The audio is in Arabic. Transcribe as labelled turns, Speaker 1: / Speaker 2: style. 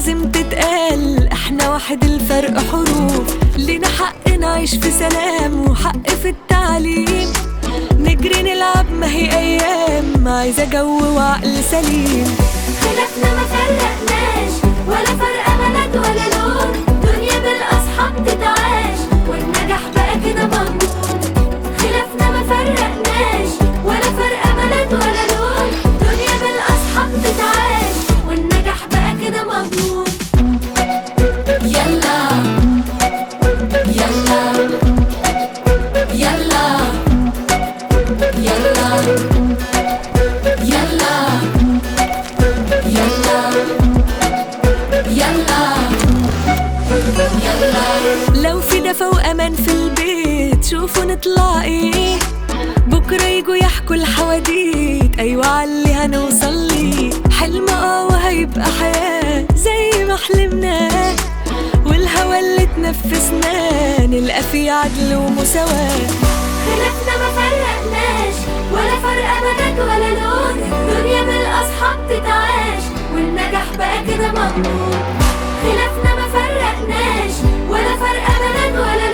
Speaker 1: لازم تتقال، احنا واحد الفرق حروف، لينا حق نعيش في سلام وحق في التعليم، نجري نلعب ما هي ايام عايزة جو وعقل سليم.
Speaker 2: خلافنا ما فرقناش ولا فرق بلد ولا لون، دنيا بالاصحاب تتعاش والنجاح بقى كده مضمون. خلافنا ما فرقناش ولا فرق بلد ولا لون، دنيا بالاصحاب تتعاش والنجاح بقى كده مضمون. يلا يلا يلا يلا يلا يلا يلا.
Speaker 1: لو في دفا وامان في البيت شوفوا نطلع ايه، بكرة يجوا يحكوا الحواديت، ايوه عاللي هنوصل ليه، حلم وهيبقى حياة زي ما حلمناه، والهوى اللي تنفسناه نلقى فيه عدل ومساواة.
Speaker 2: خلافنا ما فرقناش ولا فرق بلد ولا لون، دنيا بالاصحاب تتعاش والنجاح بقى كده مضمون. خلافنا ما فرقناش ولا فرق بلد ولا